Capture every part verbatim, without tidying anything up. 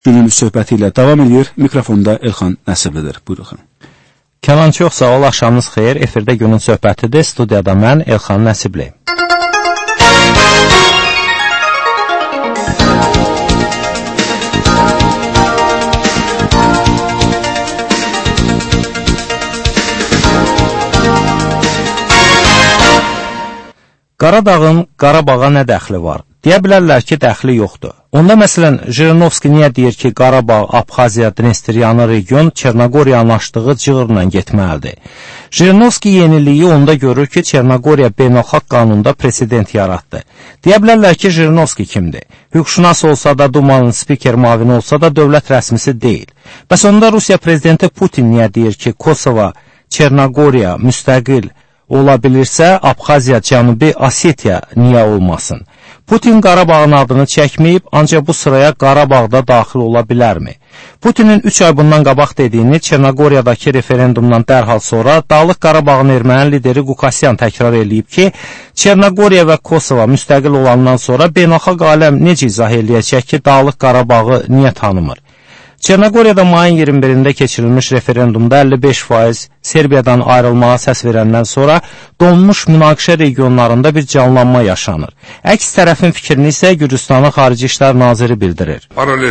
Günümüz söhbəti ilə davam edir. Mikrofonda Elxan Nəsiblidir. Buyurun. Kənan çox sağ ol, axşamınız xeyir. Efirdə günün söhbətidir. Studiyada mən Elxan Nəsibli. Qaradağın Qarabağa nə dəxli var? Deyə bilərlər ki, dəxli yoxdur. Onda məsələn, Jirinovski niyə deyir ki, Qarabağ, Abxaziya, Dnestryanı region Çernogoriyanın açdığı cığırla getməlidir? Jirinovski yeniliyi onda görür ki, Çernogoriya beynəlxalq qanunda president yaratdı. Deyə bilərlər ki, Jirinovski kimdir? Hüquqşünas olsa da, Dumanın spiker mavini olsa da dövlət rəsmisi deyil. Bəs onda Rusiya prezidenti Putin niyə deyir ki, Kosova, Çernogoriya müstəqil ola bilirsə, Abxaziya, Cənubi Osetiya niyə olmasın? Putin Qarabağın adını çəkməyib, ancaq bu sıraya Qarabağda daxil ola bilərmi? Putinin üç ay bundan qabaq dediyini Çernogoriyadakı referendumdan dərhal sonra Dağlıq Qarabağın erməni lideri Qukasyan təkrar eləyib ki, Çernogoriya və Kosova müstəqil olandan sonra beynəlxalq aləm necə izah eləyəcək ki, Dağlıq Qarabağı niyə tanımır? Çernogoriyada mayın iyirmi birində keçirilmiş referendumda əlli beş faiz Serbiyadan ayrılmağa səs verəndən sonra donmuş münaqişə regionlarında bir canlanma yaşanır. Əks tərəfin fikrini isə Gürcüstanın Xarici İşlər Naziri bildirir.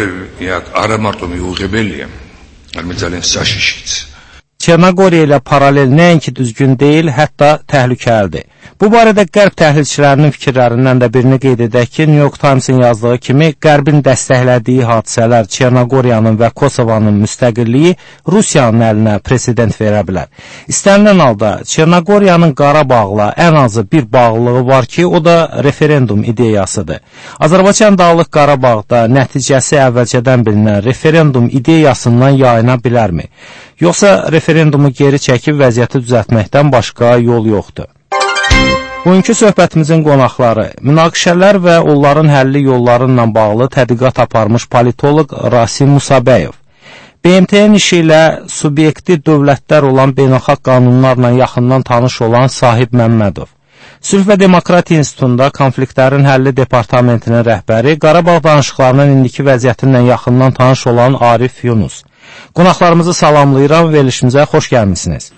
Çernogoriya ilə paralel nəinki düzgün deyil, hətta təhlükəlidir. Bu barədə Qərb təhlilçilərinin fikirlərindən də birini qeyd edək ki, New York Times'in yazdığı kimi Qərbin dəstəklədiyi hadisələr Çernogoriyanın və Kosovanın müstəqilliyi Rusiyanın əlinə president verə bilər. İstənilən halda Çernogoriyanın Qarabağla ən azı bir bağlılığı var ki, o da referendum ideyasıdır. Azərbaycan Dağlıq Qarabağda nəticəsi əvvəlcədən bilinən referendum ideyasından yayına bilərmi? Yoxsa referendumu geri çəkib vəziyyəti düzəltməkdən başqa yol yoxdur. Bugünkü söhbətimizin qonaqları, münaqişələr və onların həlli yollarıyla bağlı tədqiqat aparmış politoloq Rasim Musabəyov, B M T-nin işi ilə subyekti dövlətlər olan beynəlxalq qanunlarla yaxından tanış olan Sahib Məmmədov, Sülh və Demokratiya İnstitutunda konfliktlərin həlli departamentinin rəhbəri, Qarabağ danışıqlarının indiki vəziyyətinlə yaxından tanış olan Arif Yunus. Qonaqlarımızı salamlayıram, verilişimizə xoş gəlmişsiniz.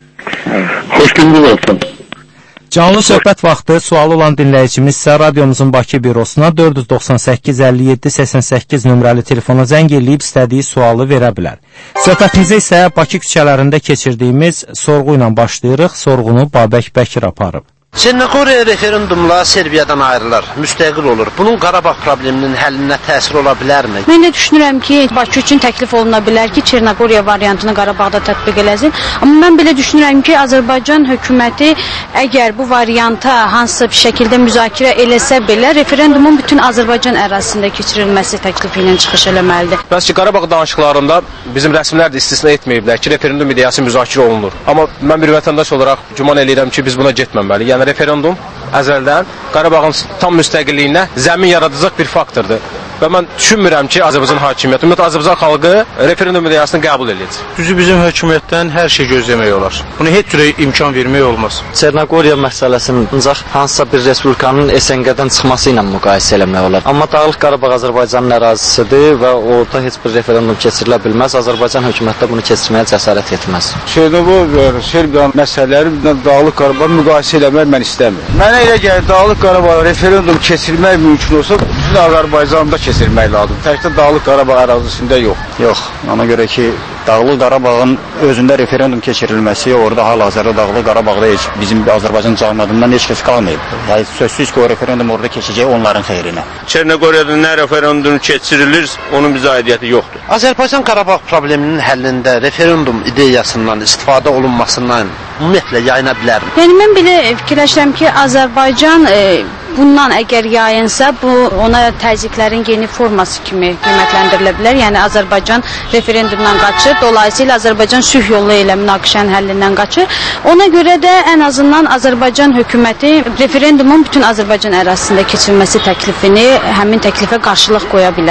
Xoş gündür olsun. Canlı söhbət vaxtı sualı olan dinləyicimiz isə radiomuzun Bakı bürosuna dörd doxsan səkkiz əlli yeddi səksən səkkiz nömrəli telefona zəng eləyib istədiyi sualı verə bilər. Söhbətimizə isə Bakı küçələrində keçirdiyimiz sorğu ilə başlayırıq. Sorğunu Babək Bəkir aparıb. Çernogoriya referendumla Serbiyadan ayrılar, müstəqil olur. Bunun Qarabağ probleminin həllinə təsir ola bilərmi? Mən də düşünürəm ki, Bakı üçün təklif oluna bilər ki, Çernogoriya variantını Qarabağda tətbiq eləsin. Amma mən belə düşünürəm ki, Azərbaycan hökuməti əgər bu varianta hansısa bir şəkildə müzakirə eləsə belə, referendumun bütün Azərbaycan ərazisində keçirilməsi təklifi ilə çıxış eləməlidir. Bəs ki, Qarabağ danışıqlarında bizim rəsmilər də istisna etməyiblər ki, referendum ideyası müzakirə olunur. Amma mən bir vətəndaş olaraq güman edirəm ki, biz buna getməməliyik. Yəni referendum əzəldən Qarabağın tam müstəqilliyinə zəmin yaradacaq bir faktordur. Və mən düşünmürəm ki, Azərbaycan hakimiyyəti, ümumiyyətlə Azərbaycan xalqı referendum ideyasını qəbul edəcək. Düzü bizim hökumətdən hər şey gözləmək olar. Bunu heç cürə imkan vermək olmaz. Çernogoriya məsələsinin ancaq hansısa bir respublikanın S N G-dən çıxması ilə müqayisə eləmək olar. Amma Dağlıq Qarabağ Azərbaycanın ərazisidir və orada heç bir referendum keçirilə bilməz. Azərbaycan hökuməti bunu keçirməyə cəsarət etməz. Çernogoriya, Serbiya məsələləri Dağlıq Qarabağ müqayisə eləmək mən istəmirəm. Mənə elə gəlir Dağlıq Qarabağ referendum keçirmək mümkün olsa, bütün Azərbaycanda keçirmək lazım. Təkcə Dağlıq Qarabağ ərazisində yox. Yox, ona görə ki, Dağlıq Qarabağın özündə referendum keçirilməsi, orada hal-hazırda Dağlıq Qarabağda heç bizim Azərbaycan cəmiyyətindən heç kəs qalmayıb. Yəni sözsüz ki, o referendum orada keçəcək onların xeyrinə. Çernogoriyada nə referendum keçirilir, onun bizə aidiyyəti yoxdur. Azərbaycan Qarabağ probleminin həllində referendum ideyasından istifadə olunmasından ümumiyyətlə yayına bilərmi? Yəni mən belə fikirləşirəm ki, Azərbaycan e, bundan əgər yayınsa, bu ona təzyiqlərin yeni forması kimi qiymətləndirilə bilər. Yəni Azərbaycan referendumdan qaçır, dolayısıyla Azərbaycan sülh yolu ilə münaqişənin həllindən qaçır. Ona görə də ən azından Azərbaycan hökuməti referendumun bütün Azərbaycan ərazisində keçirilməsi təklifini həmin təklifə qarşılıq qoya bilər.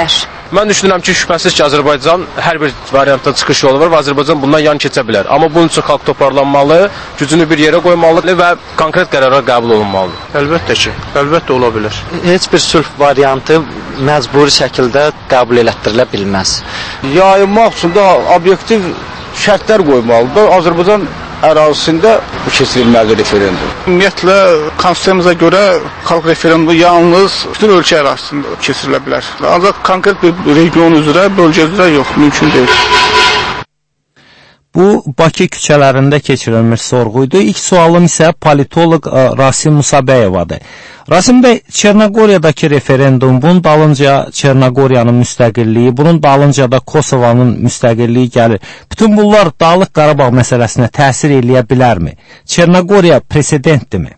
Mən düşünürəm ki, şübhəsiz ki, Azərbaycan hər bir variantda çıxış yolu var və Azərbaycan bundan yan keçə bilər. Amma bunun üçün xalq toparlanmalı, gücünü bir yerə qoymalıdır və konkret qərarlar qəbul olunmalıdır. Əlbəttə ki, əlbəttə ola bilər. Heç bir sülh variantı məcburi şəkildə qəbul elətdirilə bilməz. Yayılmaq üçün də obyektiv şərtlər qoymalıdır. Azərbaycan ərazisində keçirilməlidir referendum. Ümumiyyətlə, konstitusiyamıza görə xalq referendumu yalnız bütün ölkə ərazisində keçirilə bilər. Ancaq konkret bir region üzrə, bölgə üzrə yox, mümkün deyil. Bu, Bakı küçələrində keçirilmiş sorğuydu. İlk sualım isə politoloq Rasim Musabəyevadır. Rasim bəy, Çernogoriyadakı referendum, bunun dalınca Çernogoriyanın müstəqilliyi, bunun dalınca da Kosovanın müstəqilliyi gəlir. Bütün bunlar Dağlıq Qarabağ məsələsinə təsir eləyə bilərmi? Çernogoriya presedentdirmi?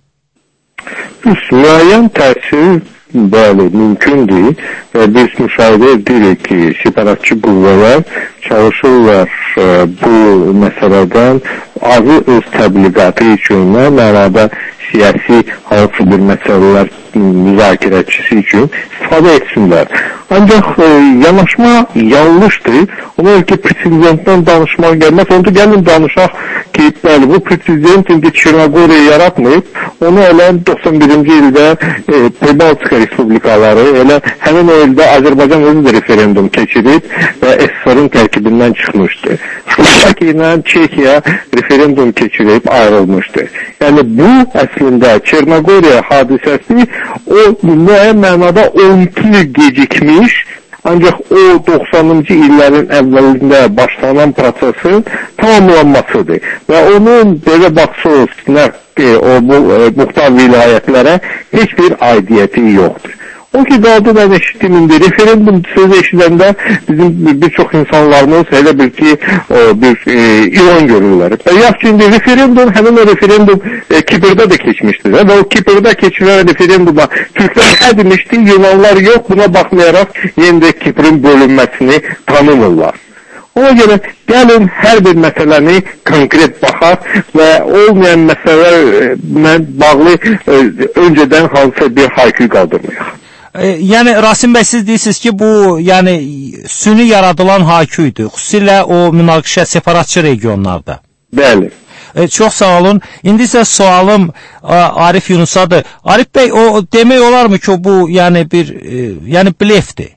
Müəyyən təsir bəli, mümkündür və biz müşahidə edirik ki, separatçı qüvvələr çalışırlar e, bu məsələdən azı öz təbliğatı üçün, mənada siyasi hansı bir məsələlər müzakirəçisi üçün istifadə etsinlər. Ancaq e, yanaşma yanlışdır. Ona ki, prezidentdən danışmaq gəlməz. Onda gəlin danışaq ki, bəli, bu prezident indi Çernogoriya yaratmayıb. Onu elə doxsan birinci ildə e, Pribaltika Respublikaları, elə həmin o ildə Azərbaycan özü də referendum keçirib və S S R-ın tərkibindən çıxmışdı. Slovakiya ilə Çekiya referendum keçirib ayrılmışdı. Yəni bu əslində Çernogoriya hadisəsi o müəyyən mənada on iki il gecikmiş, ancaq o doxsanıncı illərin əvvəlində başlanan prosesin tamamlanmasıdır. Və onun belə baxsınız, nə, o bu muxtar vilayətlərə heç bir aidiyyəti yoxdur. O ki, qaldı mən eşitdim indi, referendum sözü eşidəndə bizim bir çox insanlarımız elə bir ki, o, bir e, ilan görürlər. Və yaxşı, indi referendum, həmin o referendum e, Kiprdə də keçmişdir. Və o Kiprdə keçilən referenduma Türklər nə demişdi, Yunanlar yox, buna baxmayaraq yenə Kiprin bölünməsini tanımırlar. Ona görə gəlin hər bir məsələni konkret baxaq və olmayan məsələlərlə bağlı e, öncədən hansısa bir haykü qaldırmayaq. E, yəni Rasim bəy, siz deyirsiniz ki, bu yəni süni yaradılan hayküydü, xüsusilə o münaqişə separatçı regionlarda. Bəli. E, çox sağ olun. İndi isə sualım a, Arif Yunusadır. Arif bəy, o demək olarmı ki, bu yəni bir e, yəni blefdir?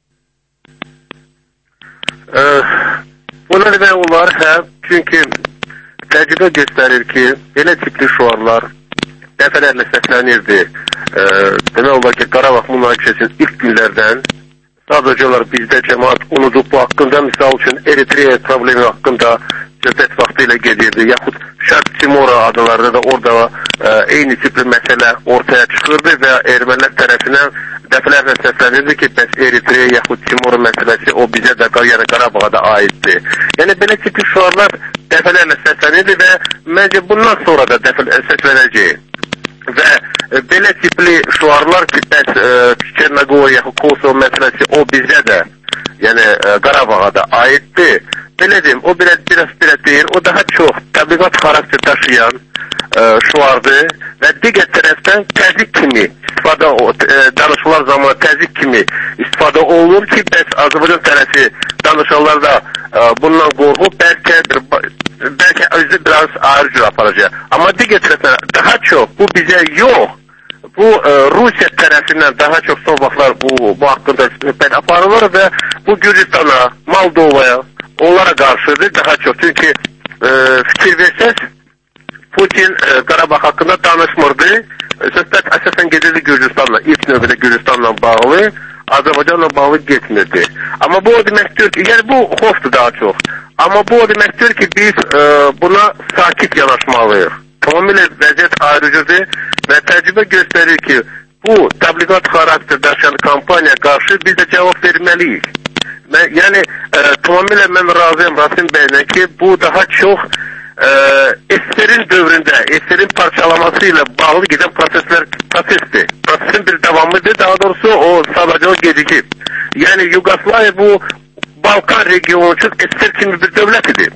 Ee, buna demək olar, hə, çünki təcrübə göstərir ki, belə tipli şuarlar dəfələrlə səslənirdi. Ee, demək olar ki, Qarabağ münaqişəsinin ilk günlərdən sadəcə olaraq bizdə cəmaat unudub bu haqqında, misal üçün Eritreya problemi haqqında söhbət vaxtı ilə gedirdi, yaxud Şərq Timora adalarında da orada e, eyni tipli məsələ ortaya çıxırdı və ermənilər tərəfindən dəfələrlə səslənirdi ki, bəs Eritreya yaxud Timora məsələsi o bizə də, yəni Qarabağa da aiddir. Yəni belə tipli şuarlar dəfələrlə səslənirdi və məncə bundan sonra da dəfələrlə səslənəcək. Və e, belə tipli şuarlar ki, bəs e, Çernogoriya, Kosovo məsələsi o bizə də, yəni e, Qarabağa da aiddir. Belə deyim, o biraz, biraz belə deyil, o daha çox təbliğat xarakter daşıyan e, şuardır və digər tərəfdən təzyiq kimi istifadə, e, danışmalar zamanı təzyiq kimi istifadə olunur ki, bəs Azərbaycan tərəfi danışanlar da e, bundan qorxub, bəlkə bəlkə özü biraz ayrı cür aparacaq. Amma digər tərəfdən daha çox bu bizə yox, bu e, Rusiya tərəfindən daha çox son vaxtlar bu, bu haqqında söhbət aparılır və bu Gürcistana, Moldovaya, onlara qarşıdır daha çox. Çünki e, fikir versəz, Putin e, Qarabağ haqqında danışmırdı. E, söhbət əsasən gedirdi Gürcistanla, ilk növbədə Gürcistanla bağlı, Azərbaycanla bağlı getmirdi. Amma bu o deməkdir ki, yəni bu xofdur daha çox. Amma bu o deməkdir ki, biz e, buna sakit yanaşmalıyıq. Tamamilə vəziyyət ayrıcıdır və təcrübə göstərir ki, bu təbliğat xarakter daşıyan kampaniya qarşı biz də cavab verməliyik. Mən, yəni, e, tamamilə mən razıyam Rasim bəylə ki, bu daha çox e, S S R-in dövründə, S S R-in parçalaması ilə bağlı gedən proseslər, prosesdir. Prosesin bir davamıdır, daha doğrusu o sadəcə o gecikib. Yəni, Yugoslaviya bu Balkan regionu üçün S S R kimi bir dövlət idi.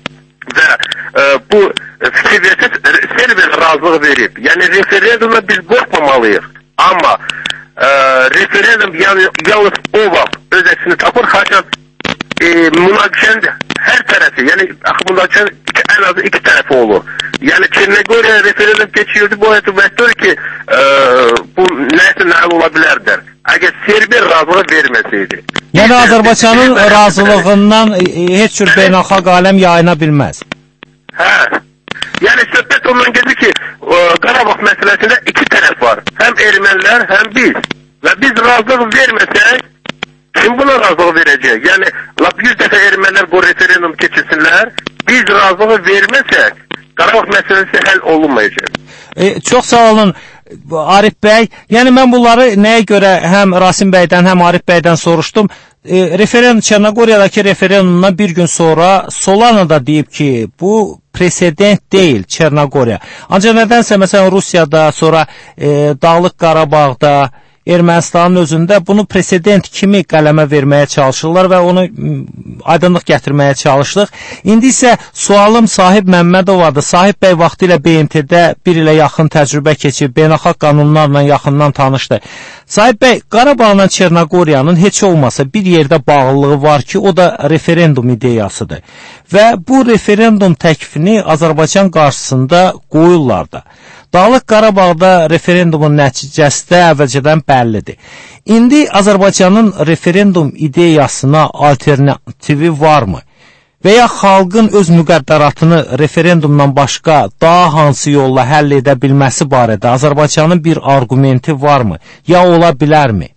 Və e, bu fikir versəz, Serbiya razılıq verib. Yəni, referendumla biz qorxmamalıyıq. Amma e, referendum yani, yalnız o vaxt öz əksini tapır, xaçan e, münaqişənin hər tərəfi, yəni münaqişənin ən azı iki tərəfi olur. Yəni Çernogoriya referendum keçirdi, bu etibardır ki e, bu nəsə nəl ola bilərdir. Əgər Serbiya razılığı verməsəydi. Yəni Azərbaycanın razılığından heç cür beynəlxalq aləm yayına bilməz. Hə. Yəni söhbət ondan gedir ki, e, Qarabağ məsələsində iki tərəf var. Həm ermənilər, həm biz. Və biz razılıq verməsək, kim buna razılıq verəcək? Yəni lap yüz dəfə ermənilər bu referendum keçirsinlər, biz razılıq verməsək, Qarabağ məsələsi həll olunmayacaq. E, çox sağ olun Arif bəy. Yəni mən bunları nəyə görə həm Rasim bəydən, həm Arif bəydən soruşdum. E, referendum, Çernogoriyadakı referendumdan bir gün sonra Solana da deyib ki, bu presedent deyil Çernogoriya. Ancaq nədənsə məsələn Rusiyada, sonra e, Dağlıq Qarabağda, Ermənistanın özündə bunu presedent kimi qələmə verməyə çalışırlar və onu aydınlıq gətirməyə çalışdıq. İndi isə sualım Sahib Məmmədovadır. Sahib bəy vaxtilə B M T-də bir ilə yaxın təcrübə keçib, beynəlxalq qanunlarla yaxından tanışdı. Sahib bəy, Qarabağla Çernogoriyanın heç olmasa bir yerdə bağlılığı var ki, o da referendum ideyasıdır. Və bu referendum təklifini Azərbaycan qarşısında qoyurlar da. Dağlıq Qarabağda referendumun nəticəsi də əvvəlcədən bəllidir. İndi Azərbaycanın referendum ideyasına alternativi varmı? Və ya xalqın öz müqəddəratını referendumdan başqa daha hansı yolla həll edə bilməsi barədə Azərbaycanın bir argumenti varmı? Ya ola bilərmi?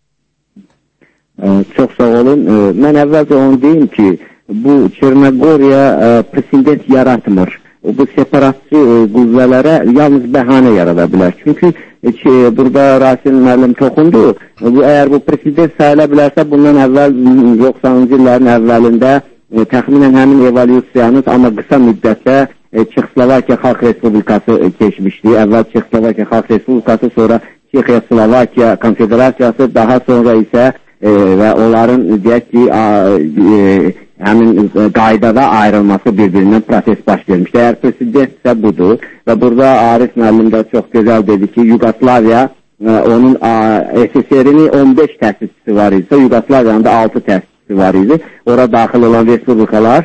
Çox sağ olun. Mən əvvəlcə onu deyim ki, bu Çernogoriya president yaratmır. Bu separatçı qüvvələrə yalnız bəhanə yarada bilər. Çünki ki, burada Rasim müəllim toxundu. Bu, əgər bu president sayıla bilərsə, bundan əvvəl doxsanıncı illərin əvvəlində e, təxminən həmin evolyusiyanı amma qısa müddətdə e, Çexoslovakiya Xalq Respublikası e, keçmişdi. Əvvəl Çexoslovakiya Xalq Respublikası, sonra Çexiya-Slovakiya Konfederasiyası, daha sonra isə e, və onların deyək ki, a, e, həmin qaydada ayrılması bir-birindən proses baş vermişdir. Əgər president isə budur və burada Arif müəllim də çox gözəl dedi ki, Yugoslaviya onun S S R-in on beş təsisçisi var idi, Yugoslaviyanın da altı təsisçisi var idi. Ora daxil olan respublikalar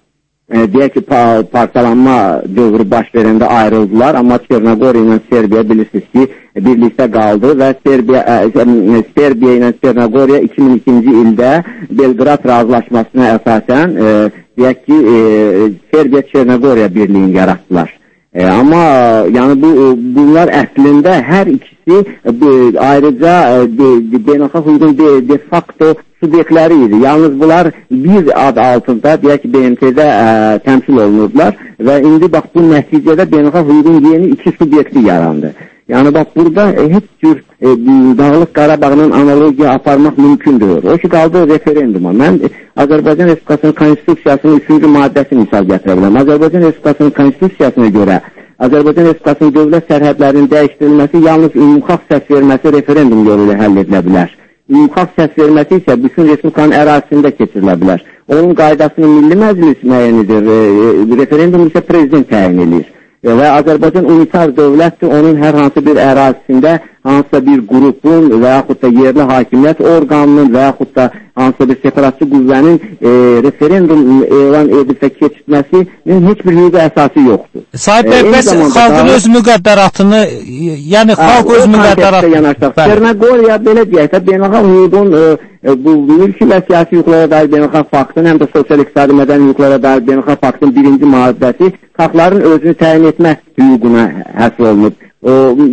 e, deyək ki, pa parçalanma dövrü baş verəndə ayrıldılar, amma Çernogoriya ilə Serbiya bilirsiniz ki, birlikdə qaldı və Serbiya, e, Serbiya ilə Çernogoriya iki min ikinci ildə Belqrad razılaşmasına əsasən e, deyək ki, e, Serbiya Çernogoriya birliyini yaratdılar. E, amma yəni bu bunlar əslində hər ikisi e, ayrıca e, beynəlxalq hüququn de, de facto subyektləri idi. Yalnız bunlar bir ad altında deyək ki, B M T-də ə, təmsil olunurdular və indi bax bu nəticədə beynəlxalq hüququn yeni iki subyekti yarandı. Yəni bax burada e, heç cür e, Dağlıq Qarabağla analogiya aparmaq mümkündür. O ki qaldı referenduma. Mən e, Azərbaycan Respublikasının Konstitusiyasının üçüncü maddəsini misal gətirə biləm. Azərbaycan Respublikasının Konstitusiyasına görə Azərbaycan Respublikasının dövlət sərhədlərinin dəyişdirilməsi yalnız ümumxalq səs verməsi referendum yolu ilə həll edilə bilər. Ümumxalq səs verməsi isə bütün respublikanın ərazisində keçirilə bilər. Onun qaydasını Milli Məclis müəyyən edir, e, referendum isə prezident təyin edir. E, və Azərbaycan unitar dövlətdir, onun hər hansı bir ərazisində hansısa bir qrupun və yaxud da yerli hakimiyyət orqanının və yaxud da hansısa bir separatçı qüvvənin e, referendum elan edilsə keçirməsinin heç bir hüquqi əsası yoxdur. Sahib bəy, bəs xalqın öz müqəddəratını, yəni xalq öz müqəddəratını... Çernogoriya belə deyək də, beynəlxalq hüququn e, bu mülki və siyasi hüquqlara dair beynəlxalq faktın, həm də sosial-iqtisadi mədəni hüquqlara dair beynəlxalq faktın birinci maddəsi xalqların özünü təyin etmə hüququna həsr olunub. O,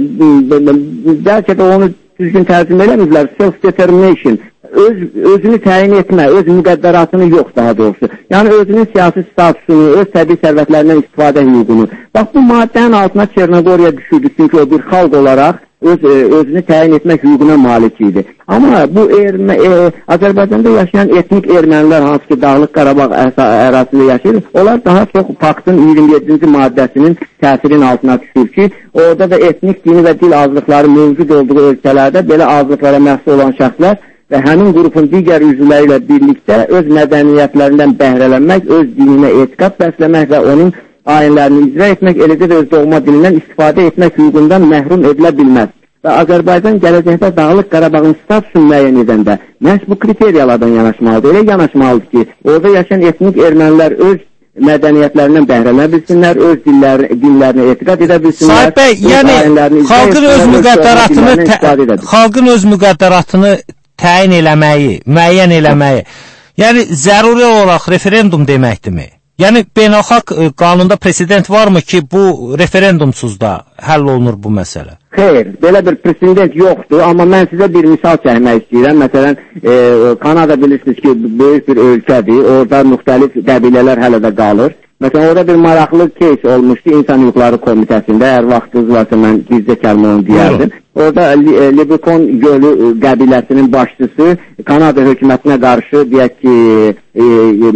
bəlkə də onu düzgün tərcümə eləmirlər, self-determination, öz, özünü təyin etmə, öz müqəddəratını yox daha doğrusu. Yəni özünün siyasi statusunu, öz təbii sərvətlərindən istifadə hüququnu. Bax bu maddənin altına Çernogoriya düşürdü, çünki o bir xalq olaraq öz, özünü təyin etmək hüququna malik idi. Amma bu ermə, e, Azərbaycanda yaşayan etnik ermənilər, hansı ki Dağlıq Qarabağ ərazisində yaşayır, onlar daha çox paktın iyirmi yeddinci maddəsinin təsirin altına düşür ki, orada da etnik, dini və dil azlıqları mövcud olduğu ölkələrdə belə azlıqlara məxsus olan şəxslər və həmin qrupun digər üzvləri ilə birlikdə öz mədəniyyətlərindən bəhrələnmək, öz dininə etiqad bəsləmək və onun ayinlərini icra etmək, eləcə də öz doğma dilindən istifadə etmək hüququndan məhrum edilə bilməz. və Azərbaycan gələcəkdə Dağlıq Qarabağın statusunu müəyyən edəndə məhz bu kriteriyalardan yanaşmalıdır. Elə yanaşmalıdır ki, orada yaşayan etnik ermənilər öz mədəniyyətlərindən bəhrələnə bilsinlər, öz dillər, dinlərinə etiqad edə bilsinlər. Sahib bəy, yəni xalqın öz müqəddəratını xalqın öz müqəddəratını təyin eləməyi, müəyyən eləməyi, yəni zəruri olaraq referendum deməkdirmi? Yəni beynəlxalq qanunda president varmı ki, bu referendumsuz da həll olunur bu məsələ? Xeyr, belə bir president yoxdur, amma mən sizə bir misal çəkmək istəyirəm. Məsələn, e, Kanada bilirsiniz ki, böyük bir ölkədir, orada müxtəlif qəbilələr hələ də qalır. Məsələn, orada bir maraqlı case olmuşdu İnsan Hüquqları Komitəsində, əgər vaxtınız varsa mən gizli kəlmə onu deyərdim. Orada Libikon Gölü qəbiləsinin başçısı Kanada hökumətinə qarşı deyək ki, e, e,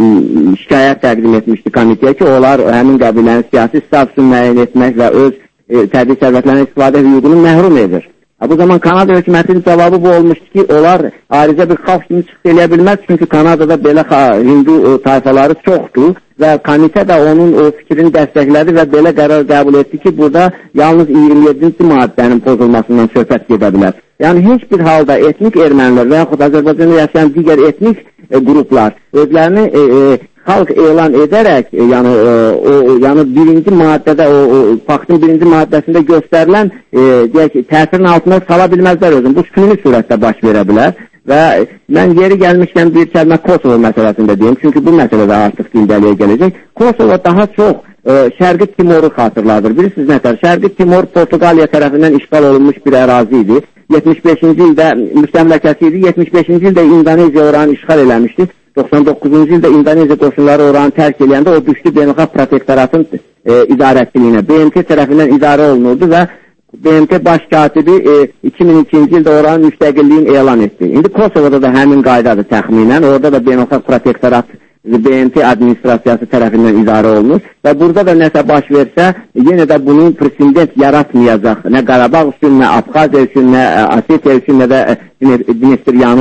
şikayət təqdim etmişdi komitəyə ki, onlar həmin qəbilənin siyasi statusunu müəyyən etmək və öz e, təbii sərvətlərin istifadə hüququnu məhrum edir. Bu zaman Kanada hökumətinin cavabı bu olmuşdu ki, onlar ayrıca bir xalq kimi çıxış eləyə bilməz, çünki Kanadada belə Hindu tayfaları çoxdur və komitə də onun o fikrini dəstəklədi və belə qərar qəbul etdi ki, burada yalnız iyirmi yeddinci maddənin pozulmasından söhbət gedə bilər. Yəni, heç bir halda etnik ermənilər və yaxud Azərbaycanda yaşayan digər etnik e, qruplar özlərini e, e, xalq elan edərək, e, yəni, e, o, yəni birinci maddədə, o, o faktın birinci maddəsində göstərilən e, deyək, təsirin altına sala bilməzlər özün. Bu süni surətdə baş verə bilər. Və mən yeri gəlmişkən bir kəlmə Kosovo məsələsində deyim, çünki bu məsələdə artıq gündəliyə gələcək. Kosovo daha çox e, Şərqi Timoru xatırladır. Bilirsiniz nətər? Şərqi Timor Portuqaliya tərəfindən işğal olunmuş bir ərazi idi. yetmiş beşinci ildə müstəmləkəsi idi. yetmiş beşinci ildə İndoneziya oranı işğal eləmişdi. doxsan doqquzuncu ildə İndoneziya qoşunları oranı tərk eləyəndə o düşdü beynəlxalq protektoratın e, idarəçiliyinə. B M T tərəfindən idarə olunurdu və B M T baş katibi e, iki min ikinci ildə oranın müstəqilliyini elan etdi. İndi Kosovoda da həmin qaydadır təxminən. Orada da beynəlxalq protektorat B M T administrasiyası tərəfindən idarə olunur və burada da nəsə baş versə, yenə də bunun president yaratmayacaq. Nə Qarabağ üçün, nə Abxaziya üçün, nə Osetiya üçün, nə də Dnestryanı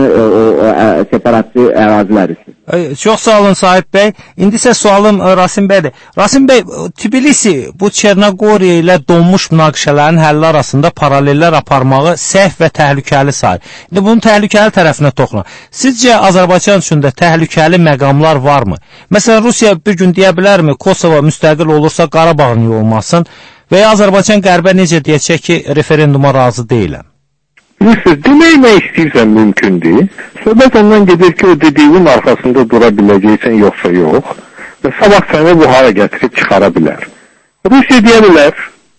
separatçı ərazilər üçün. Çox sağ olun Sahib bəy. İndi isə sualım Rasim bəydir. Rasim bəy, Tbilisi bu Çernogoriya ilə donmuş münaqişələrin həlli arasında paralellər aparmağı səhv və təhlükəli sayır. İndi bunun təhlükəli tərəfinə toxunaq. Sizcə Azərbaycan üçün də təhlükəli məqamlar varmı? Məsələn, Rusiya bir gün deyə bilərmi, Kosovo müstəqil olursa Qarabağ niyə olmasın? Və ya Azərbaycan qərbə necə deyəcək ki, referenduma razı deyiləm? Bilirsiniz, demək nə istəyirsən mümkündür. Söhbət ondan gedir ki, o dediğinin arxasında dura biləcəksən, yoxsa yox. Və sabah səni bu hara gətirib çıxara bilər. Rusiya deyə bilər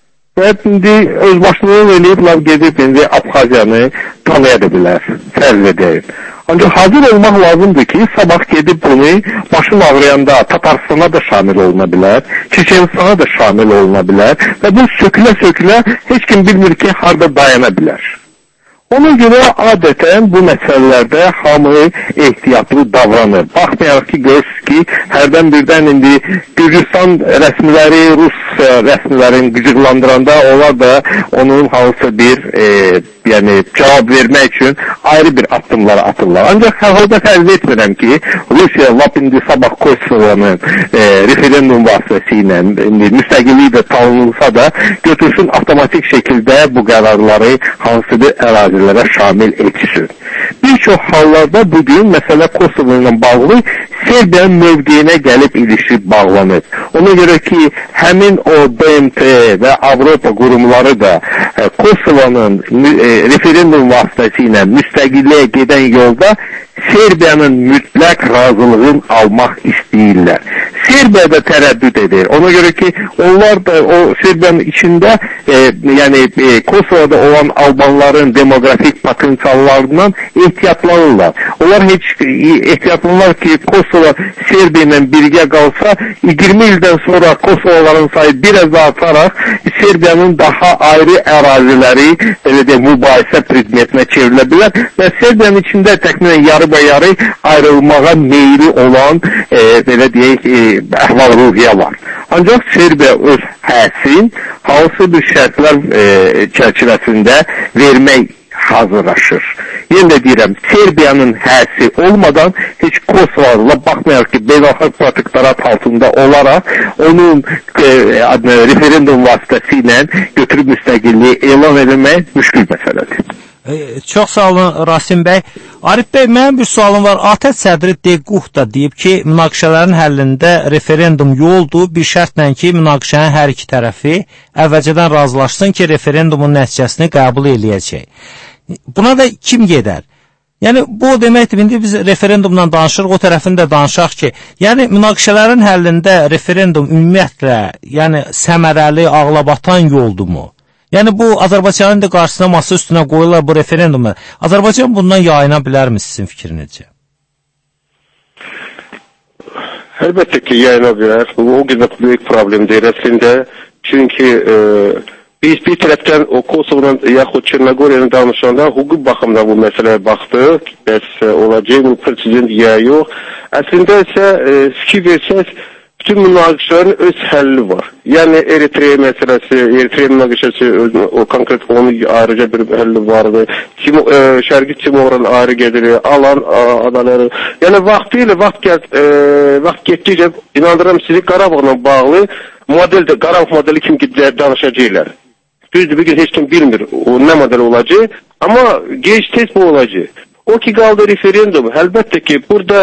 və indi öz başlığını eləyiblər, gedib indi Abxaziyanı tanıya da bilər, fərz edəyir. Ancaq hazır olmaq lazımdır ki, sabah gedib bunu başın ağrıyanda Tatarstana da şamil oluna bilər, Çeçenistana da şamil oluna bilər və bu sökülə-sökülə heç kim bilmir ki, harada dayana bilər. Ona görə adətən bu məsələlərdə hamı ehtiyatlı davranır. Baxmayaraq ki, görürsünüz ki, hərdən birdən indi Gürcistan rəsmiləri, Rus rəsmilərin qıcıqlandıranda onlar da onun hansısa bir e, yəni, cavab vermək üçün ayrı bir addımlar atırlar. Ancaq halda fərz etmirəm ki, Rusiya lap indi sabah Kosova'nın e, referendum vasitəsilə indi müstəqilliyi də tanınılsa da götürsün avtomatik şəkildə bu qərarları hansı bir ərazilərə şamil etsin. Bir çox hallarda bugün məsələ Kosovo ilə bağlı Serbiyanın mövqeyinə gəlib ilişib bağlanır. Ona görə ki, həmin o B M T və Avropa qurumları da e, Kosova'nın e, referendum vasitəsilə müstəqilliyə gedən yolda Serbiyanın mütləq razılığını almaq istəyirlər. Serbiya da tərəddüd edir. Ona görə ki, onlar da o Serbiyanın içində e, yəni e, Kosova'da olan Albanların demografik potensiallarından ehtiyatlanırlar. Onlar heç ehtiyatlanırlar ki, Kosova Serbiya ilə birgə qalsa, iyirmi ildən sonra Kosovaların sayı biraz da artaraq Serbiyanın daha ayrı əraziləri belə də mübahisə predmetinə çevrilə bilər və Serbiyanın içində təxminən yarı və yarı ayrılmağa meyli olan e, belə deyək e, əhval-ruhiyyə var. Ancaq Serbiya öz həsin hansı bir şərtlər e, çərçivəsində vermək hazırlaşır. yenə də deyirəm, Serbiyanın həsi olmadan heç Kosovalıla baxmayaraq ki, beynəlxalq protektorat altında olaraq onun e, referendum vasitəsilə götürüb müstəqilliyi elan edilmək müşkül məsələdir. E, çox sağ olun Rasim bəy. Arif bəy, mənim bir sualım var. ATƏT sədri Dequh da deyib ki, münaqişələrin həllində referendum yoldur, bir şərtlə ki, münaqişənin hər iki tərəfi əvvəlcədən razılaşsın ki, referendumun nəticəsini qəbul eləyəcək. Buna da kim gedər? Yəni, bu deməkdir, indi biz referendumdan danışırıq, o tərəfində danışaq ki, yəni, münaqişələrin həllində referendum ümumiyyətlə, yəni, səmərəli, ağlabatan yoldumu? Yəni, bu, Azərbaycanın da qarşısına masa üstünə qoyurlar bu referendumda. Azərbaycan bundan yayına bilərmi sizin fikrinizcə? Əlbəttə ki, yayına bilər. Bu, o qədər böyük problemdir əslində. Çünki e, biz bir tərəfdən o Kosovo'dan yaxud Çernogoriyanın danışanda hüquq baxımdan bu məsələyə baxdıq. Bəs e, olacaq, bu president ya yox. Əslində isə e, fikir versək, bütün münaqişələrin öz həlli var. Yəni Eritreya məsələsi, Eritreya münaqişəsi o konkret onun ayrıca bir həlli vardı. Tim, e, Şərqi Timorun ayrı gedir, alan a, adaları. Yəni vaxtilə vaxt gəl, e, vaxt getdikcə inandırıram sizi Qarabağla bağlı modeldə Qarabağ modeli kimi danışacaqlar. Düzdür, bir gün heç kim bilmir o nə model olacaq, amma gec tez bu olacaq. O ki qaldı referendum. Əlbəttə ki, burada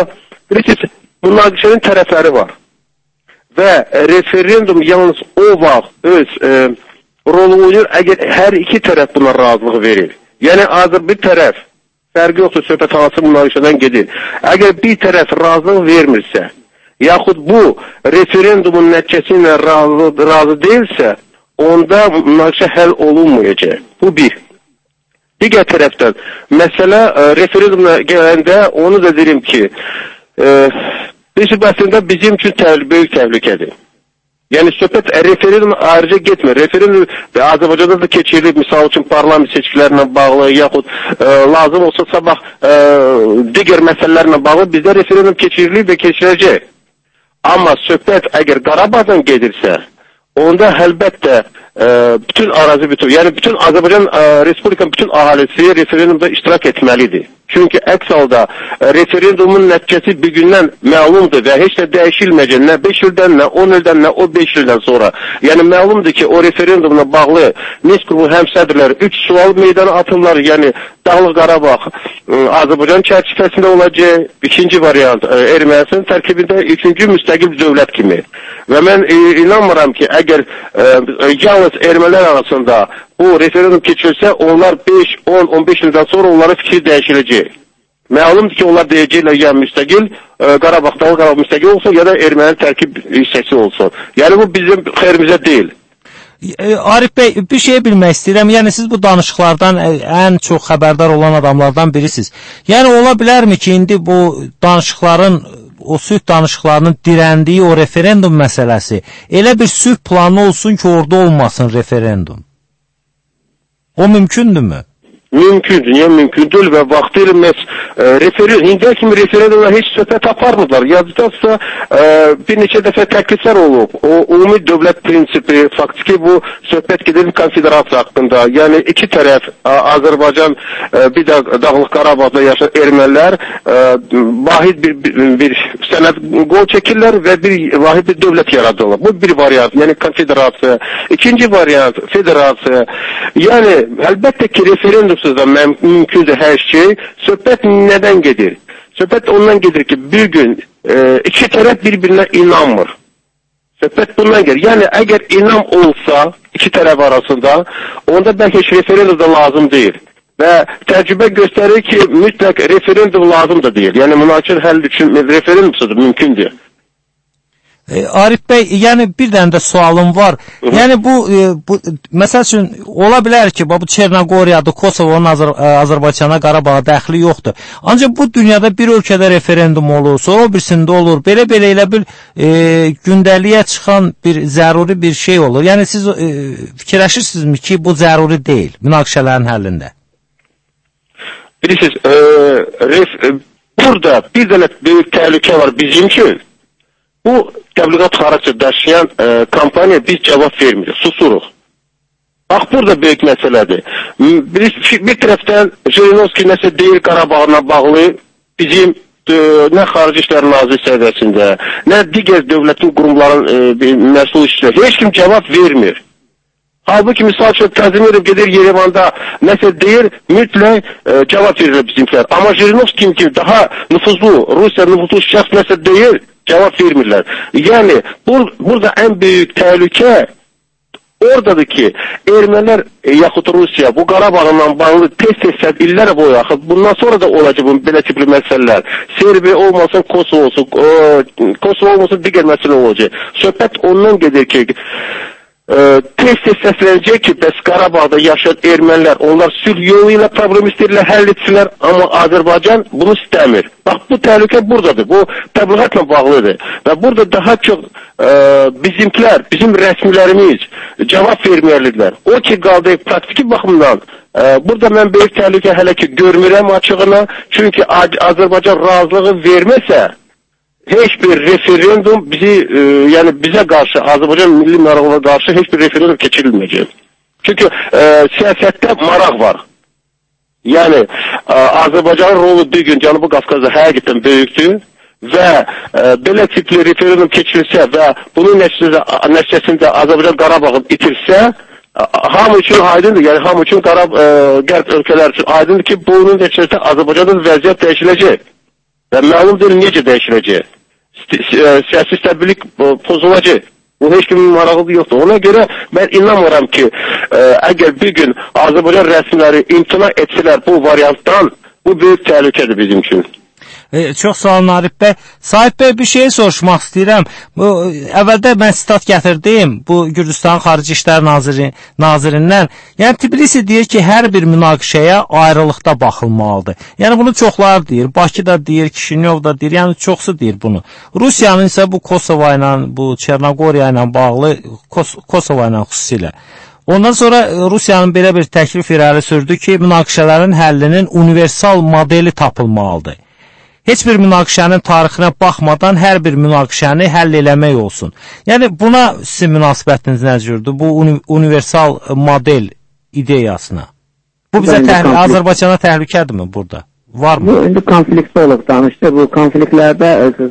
münaqişənin tərəfləri var. Və referendum yalnız o vaxt öz e, rolu oynayır, əgər hər iki tərəf buna razılıq verir. Yəni, azır bir tərəf, fərqi yoxdur, söhbət hansı münaqişədən gedir. Əgər bir tərəf razılıq vermirsə, yaxud bu referendumun nəticəsi ilə razı, razı deyilsə, onda münaqişə həll olunmayacaq. Bu bir. Digər tərəfdən, məsələ e, referendumla gələndə onu da deyim ki, e, Beşibəsində bizim üçün təhl böyük təhlükədir. Yəni, söhbət referendum ayrıca getmir. Referendum Azərbaycanda da keçirilir, misal üçün parlament seçkilərlə bağlı, yaxud e, lazım olsa sabah e, digər məsələlərlə bağlı bizdə referendum keçirilir və keçirəcək. Amma söhbət əgər Qarabağdan gedirsə, onda əlbəttə e, bütün arazi bütün, yəni bütün Azərbaycan e, Respublikanın bütün ahalisi referendumda iştirak etməlidir. Çünki əks halda e, referendumun nəticəsi bir gündən məlumdur və heç də dəyişilməyəcək, nə beş ildən, nə on ildən, nə o beş ildən sonra. Yəni məlumdur ki, o referendumla bağlı Minsk qrupu həmsədrlər üç sual meydana atırlar, yəni Dağlıq Qarabağ e, Azərbaycan çərçivəsində olacaq, ikinci variant e, Ermənistan tərkibində, üçüncü müstəqil dövlət kimi. Və mən e, inanmıram ki, əgər e, yalnız ermənilər arasında bu referendum keçirsə, onlar beş, on, on beş ildən sonra onların fikri dəyişiləcək. Məlumdur ki, onlar deyəcəklər ya müstəqil, e, Qarabağ, Dağlıq Qarabağ müstəqil olsun, ya da erməni tərkib hissəsi olsun. Yəni bu bizim xeyrimizə deyil. Arif bəy, bir şey bilmək istəyirəm. Yəni siz bu danışıqlardan ən çox xəbərdar olan adamlardan birisiniz. Yəni ola bilərmi ki, indi bu danışıqların, o sülh danışıqlarının dirəndiyi o referendum məsələsi elə bir sülh planı olsun ki, orada olmasın referendum? O mümkündürmü? Mümkündür, niyə mümkündür və vaxtıyla məhz e, referendum, indiyə kimi referendumlar heç söhbət aparmırlar. Yazıcısı e, bir neçə dəfə təkliflər olub. O, ümumi dövlət prinsipi, faktiki bu söhbət gedir konfederasiya haqqında. Yəni iki tərəf, a, Azərbaycan, e, bir də Dağlıq Qarabağda yaşayan ermənilər e, vahid bir, bir, bir sənəd qol çəkirlər və bir vahid bir dövlət yaradırlar. Bu bir variant, yəni konfederasiya. İkinci variant, federasiya. Yəni, əlbəttə ki, referendum da mümkündür hər şey. Söhbət nədən gedir? Söhbət ondan gedir ki, bir gün e, iki tərəf bir-birinə inanmır. Söhbət bundan gedir. Yəni, əgər inam olsa iki tərəf arasında, onda bəlkə heç referendum da lazım deyil. Və təcrübə göstərir ki, mütləq referendum lazım da deyil. Yəni, münaqişə həll üçün referendumsadır, mümkündür. E, Arif bəy, yəni bir dənə də sualım var. Hı -hı. Yəni bu, e, bu məsəl üçün ola bilər ki, bu Çernogoriyadır, Kosovonun Azər Azərbaycana, Qarabağa dəxli yoxdur. Ancaq bu dünyada bir ölkədə referendum olur, sonra o birisində olur. Belə-belə elə bir e, gündəliyə çıxan bir zəruri bir şey olur. Yəni siz e, fikirləşirsinizmi ki, bu zəruri deyil münaqişələrin həllində? Bilirsiniz, e, ref, e, burada bir dənə böyük təhlükə var bizim üçün. Bu təbliğat xarakter daşıyan e, kampaniya biz cavab vermirik, susuruq. Bax, burada böyük məsələdir. Bir, bir tərəfdən Jirinovski nəsə deyir Qarabağla bağlı, bizim e, nə Xarici İşlər Naziri səviyyəsində, nə digər dövlətin qurumların e, məsul işçilər, heç kim cavab vermir. Halbuki misal üçün Kazımirov gedir Yerevanda nəsə deyir, mütləq e, cavab verir bizimkilər. Amma Jirinovski kimi daha nüfuzlu, Rusiya nüfuzlu şəxs nəsə deyir, cavab vermirlər. Yəni, bur burada ən böyük təhlükə oradadır ki, ermənilər e, yaxud Rusiya bu Qarabağla bağlı tez-tez illər boyu axı, bundan sonra da olacaq bu belə tipli məsələlər. Serbiya olmasın, Kosovo olsun, e, Kosovo olmasın, digər məsələ olacaq. Söhbət ondan gedir ki, tez-tez səslənəcək ki, bəs Qarabağda yaşayan ermənilər, onlar sülh yolu ilə problem istəyirlər, həll etsinlər, amma Azərbaycan bunu istəmir. Bax, bu təhlükə buradadır, bu təbliğatla bağlıdır və burada daha çox e, bizimkilər, bizim rəsmilərimiz cavab verməyəlidirlər. O ki, qaldı praktiki baxımdan, e, burada mən böyük təhlükə hələ ki görmürəm açığına, çünki Azərbaycan razılığı verməsə, heç bir referendum bizi, e, yəni bizə qarşı, Azərbaycan milli maraqlarına qarşı heç bir referendum keçirilməyəcək. Çünki e, siyasətdə maraq var. Yəni, e, Azərbaycanın rolu bir gün Cənubi Qafqazda həqiqətən böyükdür və e, belə tipli referendum keçirilsə və bunun nəticəsində, nəticəsində Azərbaycan Qarabağı itirsə, e, hamı üçün aydındır, yəni hamı üçün Qarab, e, qərb ölkələr üçün aydındır ki, bunun nəticəsində Azərbaycanda vəziyyət dəyişiləcək. Və məlum deyil necə dəyişiləcək. Siyasi stabillik pozulacaq. Bu heç kimin marağı yoxdur. Ona görə mən inanmıram ki, ə, əgər bir gün Azərbaycan rəsmiləri imtina etsələr bu variantdan, bu böyük təhlükədir bizim üçün. E, çox sağ olun Arif bəy. Sahib bəy, bir şey soruşmaq istəyirəm. Bu, əvvəldə mən sitat gətirdim bu Gürcüstan Xarici İşlər Naziri, Nazirindən. Yəni Tbilisi deyir ki, hər bir münaqişəyə ayrılıqda baxılmalıdır. Yəni bunu çoxlar deyir. Bakı da deyir, Kişinyov da deyir. Yəni çoxsu deyir bunu. Rusiyanın isə bu Kosovo ilə, bu Çernogoriya ilə bağlı, Kos Kosovo ilə xüsusilə. Ondan sonra Rusiyanın belə bir təklif irəli sürdü ki, münaqişələrin həllinin universal modeli tapılmalıdır. Heç bir münaqişənin tarixinə baxmadan hər bir münaqişəni həll eləmək olsun. Yəni buna sizin münasibətiniz nə cürdür? Bu uni universal model ideyasına. Bu bizə təhlükə, Azərbaycana təhlükədirmi burada? Varmı? Bu indi konflikt olub danışdı. Bu konfliktlərdə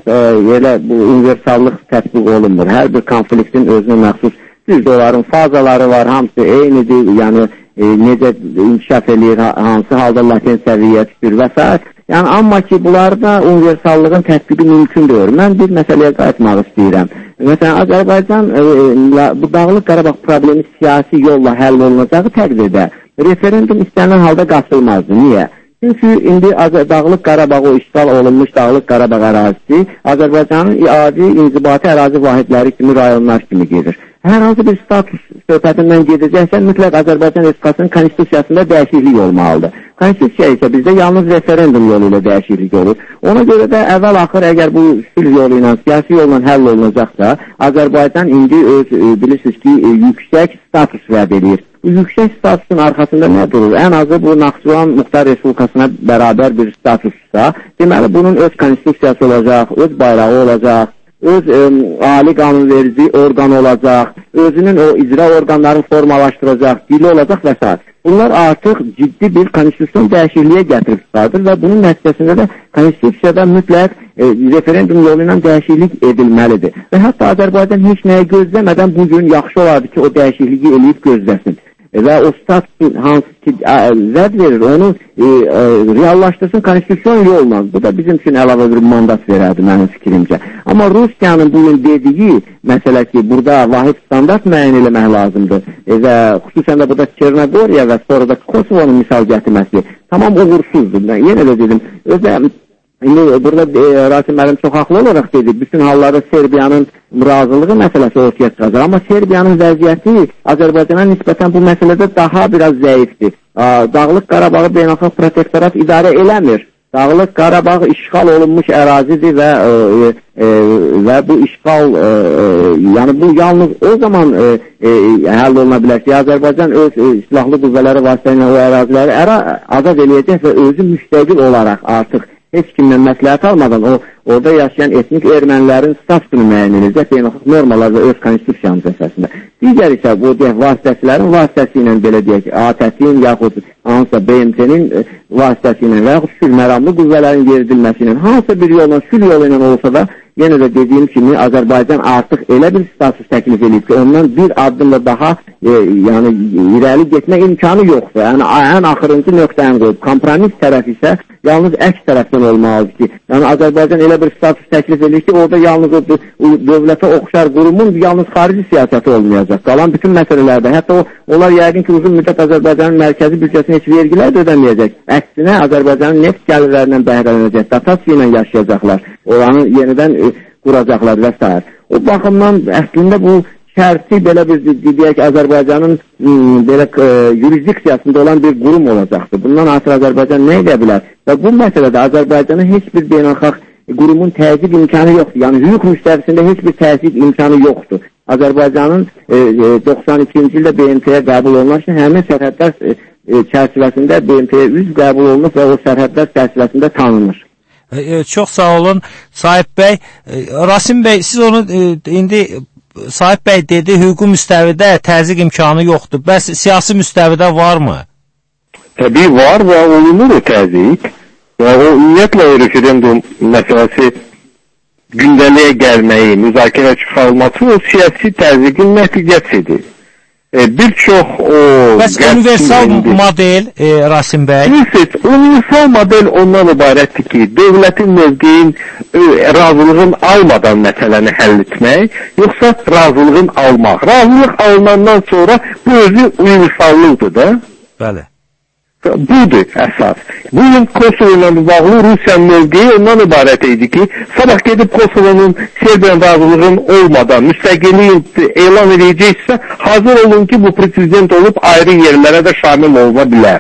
elə bu universallıq tətbiq olunmur. Hər bir konfliktin özünə məxsus düz onların fazaları var, hamısı eynidir. Yəni e, necə inkişaf eləyir, hansı halda latent səviyyə düşür və s. Yəni, amma ki, bunlarda universallığın tətbiqi mümkündür. Mən bir məsələyə qayıtmaq istəyirəm. Məsələn, Azərbaycan e, bu Dağlıq Qarabağ problemi siyasi yolla həll olunacağı təqdirdə referendum istənilən halda qaçılmazdı. Niyə? Çünki indi Dağlıq Qarabağ, o işgal olunmuş Dağlıq Qarabağ ərazisi Azərbaycanın adi inzibati ərazi vahidləri kimi, rayonlar kimi gedir. Hər hansı bir status söhbətindən gedəcəksə, mütləq Azərbaycan Respublikasının konstitusiyasında dəyişiklik olmalıdır. Konstitusiya isə bizdə yalnız referendum yolu ilə dəyişiklik olur. Ona görə də əvvəl-axır əgər bu sülh yolu ilə, siyasi yolla həll olunacaqsa, Azərbaycan indi öz, bilirsiniz ki, yüksək status vəd edir. Bu yüksək statusun arxasında nə durur? Ən azı bu Naxçıvan Muxtar Respublikasına bərabər bir statussa, deməli bunun öz konstitusiyası olacaq, öz bayrağı olacaq, öz e, ali qanunverici orqan olacaq, özünün o icra orqanlarını formalaşdıracaq, dili olacaq və s. Bunlar artıq ciddi bir konstitusyon dəyişikliyə gətirib çıxardır və bunun nəticəsində də konstitusiyada mütləq e, referendum yolu ilə dəyişiklik edilməlidir. Və hətta Azərbaycan heç nəyə gözləmədən bugün yaxşı olardı ki, o dəyişikliyi eləyib gözləsin. Və o status hansı ki vəd verir, onu e, e, reallaşdırsın konstitusyon yolla. Bu da bizim üçün əlavə bir mandat verərdi mənim fikrimcə. Amma Rusiyanın bugün dediyi məsələ ki, burada vahid standart müəyyən eləmək lazımdır e, və xüsusən də burada Çernogoriya və sonra da Kosovonun misal gətirməsi tamam uğursuzdur. Ben yenə də dedim, özə İndi burada e, Rasim müəllim çox haqlı olaraq dedi, bütün hallarda Serbiyanın razılığı məsələsi ortaya çıxacaq. Amma Serbiyanın vəziyyəti Azərbaycana nisbətən bu məsələdə daha biraz zəifdir. Dağlıq Qarabağı beynəlxalq protektorat idarə eləmir. Dağlıq Qarabağ işğal olunmuş ərazidir və e, e, və bu işğal e, e, yəni bu yalnız o zaman e, e, həll oluna bilər ki, Azərbaycan öz e, silahlı qüvvələri vasitəsilə o əraziləri əra azad eləyəcək və özü müstəqil olaraq artıq heç kimdən məsləhət almadan o orada yaşayan etnik ermənilərin statusunu müəyyən edəcək beynəlxalq normalar və öz konstitusiyamız əsasında. Digər isə bu deyək, vasitəçilərin vasitəsilə belə deyək, A T T-in yaxud hansısa B M T-nin vasitəsilə və yaxud sülh məramlı qüvvələrin yeridilməsi ilə hansısa bir yolla, sülh yolu ilə olsa da yenə də dediyim kimi Azərbaycan artıq elə bir status təklif edib ki, ondan bir addımla daha e, yəni irəli getmə imkanı yoxdur. Yəni ən axırıncı nöqtəni qoyub. Kompromis tərəf isə yalnız əks tərəfdən olmalıdır ki, yəni Azərbaycan elə bir status təklif edir ki, orada yalnız o, o dövlətə oxşar qurumun yalnız xarici siyasəti olmayacaq. Qalan bütün məsələlərdə, hətta o, onlar yəqin ki, uzun müddət Azərbaycanın mərkəzi büdcəsinə heç vergilər də ödəməyəcək. Əksinə Azərbaycanın neft gəlirlərindən bəhrələnəcək, dotasiya ilə yaşayacaqlar. Oranı yenidən e, quracaqlar və s. O baxımdan əslində bu şərti belə bir deyək Azərbaycanın belə e, yurisdiksiyasında olan bir qurum olacaqdır. Bundan artıq Azərbaycan nə edə bilər? Və bu məsələdə Azərbaycanın heç bir beynəlxalq qurumun təzyiq imkanı yoxdur. Yəni hüquq müstəvisində heç bir təzyiq imkanı yoxdur. Azərbaycanın e, e, doxsan ikinci ildə B M T-yə qəbul olunmaq üçün həmin sərhədlər e, e, çərçivəsində B M T-yə üzv qəbul olunub və o sərhədlər çərçivəsində tanınır. E, çox sağ olun Sahib bəy. E, Rasim bəy, siz onu e, indi Sahib bəy dedi, hüquqi müstəvidə təzyiq imkanı yoxdur. Bəs siyasi müstəvidə varmı? Təbii var və olunur o təzyiq. Və o ümumiyyətlə o referendum məsələsi gündəliyə gəlməyi, müzakirə çıxarılması o siyasi təzyiqin nəticəsidir. E, bir çox o... Bəs universal model, e, Rasim bəy? Bilirsiniz, universal model ondan ibarətdir ki, dövlətin mövqeyin e, razılığın almadan məsələni həll etmək, yoxsa razılığın almaq. Razılıq alınandan sonra bu özü universallıqdır da. Bəli. Budur əsas. Bugün Kosovo ilə bağlı Rusiyanın mövqeyi ondan ibarət idi ki, sabah gedib Kosovonun Serbiyan razılığın olmadan müstəqilliyi elan edəcəksə, hazır olun ki, bu prezident olub ayrı yerlərə də şamil olma bilər.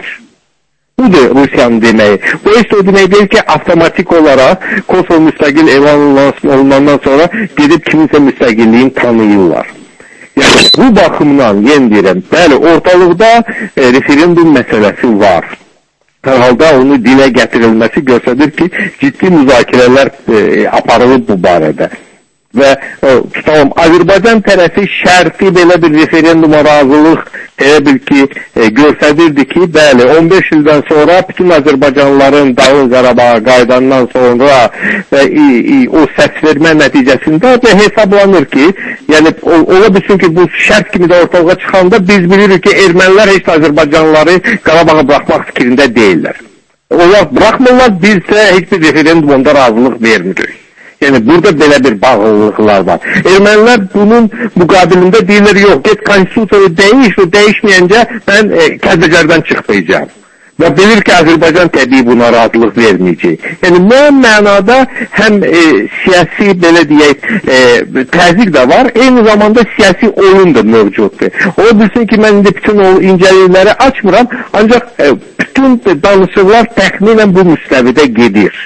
Budur Rusiyanın deməyi. Bu işte o demək deyil ki, avtomatik olaraq Kosovo müstəqil elan olunandan sonra gedib kiminsə müstəqilliyin tanıyırlar. Yəni, bu baxımdan, yen deyirəm, bəli, ortalıqda e, referendum məsələsi var. Hər halda onu dilə gətirilməsi göstərir ki, ciddi müzakirələr e, aparılıb bu barədə. Və e, tutalım, Azərbaycan tərəfi şərti belə bir referenduma razılıq elə bil ki, e, göstərirdi ki, bəli, on beş ildən sonra bütün Azərbaycanlıların Dağlıq Qarabağa qayıdandan sonra və i, i, o səs vermə nəticəsində və hesablanır ki, yəni o, ola bilsin ki, bu şərt kimi də ortalığa çıxanda biz bilirik ki, ermənilər heç Azərbaycanlıları Qarabağa buraxmaq fikrində deyirlər. Onlar buraxmırlar, biz də heç bir referendumda razılıq vermirik. Yəni, burada belə bir bağlılıqlar var. Ermənilər bunun müqabilində deyirlər, yox, get konstitusiyayı dəyiş, o dəyişməyəncə mən e, Kəlbəcərdən çıxmayacağım. Və bilir ki, Azərbaycan təbii buna razılıq verməyəcək. Yəni, müəyyən mənada həm e, siyasi, belə deyək, e, təzyiq də var, eyni zamanda siyasi oyun da mövcuddur. O bilsin ki, mən indi bütün o incəlikləri açmıram, ancaq e, bütün danışıqlar təxminən bu müstəvidə gedir.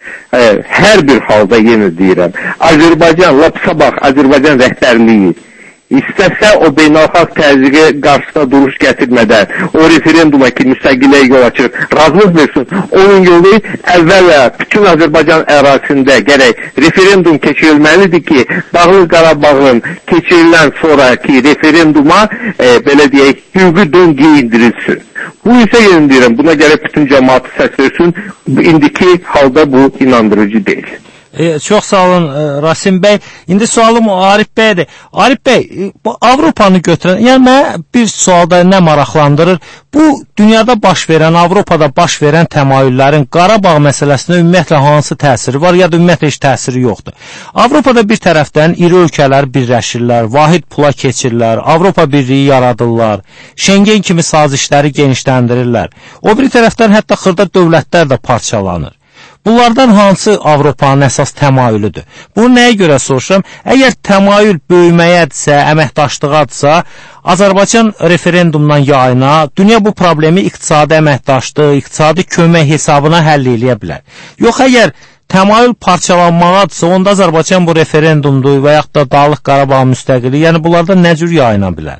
Hər bir halda yenə deyirəm, Azərbaycan, lap sabah Azərbaycan rəhbərliyi istəsə o beynəlxalq təzyiqə qarşısına duruş gətirmədən o referenduma ki, müstəqilliyə yol açır, razılıq versin, onun yolu əvvələ bütün Azərbaycan ərazisində gərək referendum keçirilməlidir ki, Dağlıq Qarabağın keçirilən sonraki referenduma e, belə deyək, hüquqi don geyindirilsin. Bu isə yenə deyirəm, buna gərək bütün cəmaatı səs versin, indiki halda bu inandırıcı deyil. E, çox sağ olun e, Rasim bəy. İndi sualım Arif bəydir. Arif bəy, e, bu Avropanı götürən, yəni mənə bir sualda nə maraqlandırır? Bu dünyada baş verən, Avropada baş verən təmayüllərin Qarabağ məsələsinə ümumiyyətlə hansı təsiri var, ya da ümumiyyətlə heç təsiri yoxdur. Avropada bir tərəfdən iri ölkələr birləşirlər, vahid pula keçirlər, Avropa Birliyi yaradırlar, Şengen kimi sazişləri genişləndirirlər. O bir tərəfdən hətta xırda dövlətlər də parçalanır. Bunlardan hansı Avropanın əsas təmayülüdür? Bunu nəyə görə soruşuram? Əgər təmayül böyüməyədirsə, əməkdaşlıqadırsa, Azərbaycan referendumdan yayına, dünya bu problemi iqtisadi əməkdaşlıq, iqtisadi kömək hesabına həll eləyə bilər. Yox, əgər təmayül parçalanmağadırsa, onda Azərbaycan bu referendumdur və yaxud da Dağlıq Qarabağ müstəqili, yəni bunlardan nə cür yayına bilər?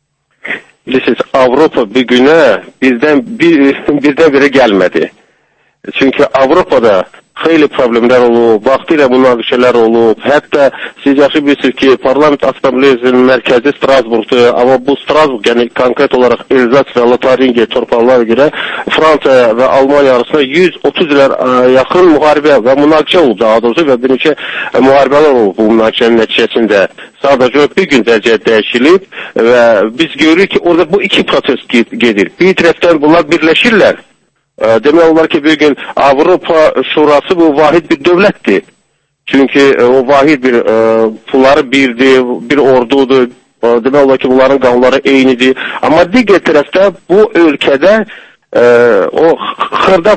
Bilirsiniz, Avropa bir günə bizdən bir, birdən biri gəlmədi. Çünki Avropada xeyli problemlər olub, vaxtilə münaqişələr olub. Hətta siz yaxşı bilirsiniz ki, Parlament Assambleyasının mərkəzi Strasburgdur, amma bu Strasburg, yəni konkret olaraq Elzas və Lotaringiya torpaqlarına görə Fransa və Almaniya arasında yüz otuz ilə yaxın müharibə və münaqişə olub daha doğrusu və bir neçə müharibələr olub bu münaqişənin nəticəsində. Sadəcə bir gün vəziyyət dəyişilib və biz görürük ki, orada bu iki proses gedir. Bir tərəfdən bunlar birləşirlər. Demək olar ki, bir gün Avropa Şurası bu vahid bir dövlətdir. Çünki o vahid bir e, pulları birdir, bir ordudur. E, demək olar ki, bunların qanunları eynidir. Amma digər tərəfdə bu ölkədə e, o xırda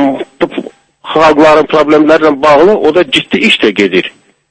xalqların problemlərlə bağlı o da ciddi iş də gedir.